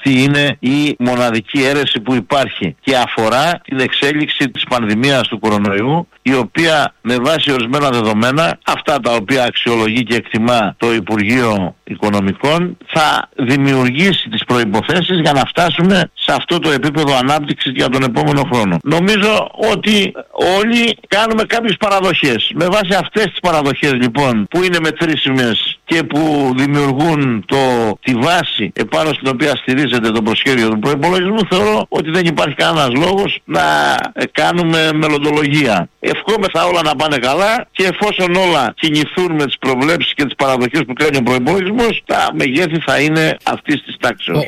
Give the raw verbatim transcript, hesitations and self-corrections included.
αυτή είναι η μοναδική αίρεση που υπάρχει και αφορά την εξέλιξη της πανδημίας του κορονοϊού, η οποία με βάση ορισμένα δεδομένα, αυτά τα οποία αξιολογεί και εκτιμά το Υπουργείο Οικονομικών, θα δημιουργήσει τις προϋποθέσεις για να φτάσουμε σε αυτό το επίπεδο ανάπτυξης για τον επόμενο χρόνο. Νομίζω ότι όλοι κάνουμε κάποιες παραδοχές. Με βάση αυτές τις παραδοχές λοιπόν, που είναι μετρήσιμες και που δημιουργούν το, τη βάση επάνω στην οποία στηρίζεται το προσχέδιο του προϋπολογισμού, θεωρώ ότι δεν υπάρχει κανένας λόγος να κάνουμε μελλοντολογία. Ευχόμεθα όλα να πάνε καλά και εφόσον όλα κινηθούν με τις προβλέψεις και τις παραδοχές που κάνει ο προϋπολογισμός, τα μεγέθη θα είναι αυτής της τάξης.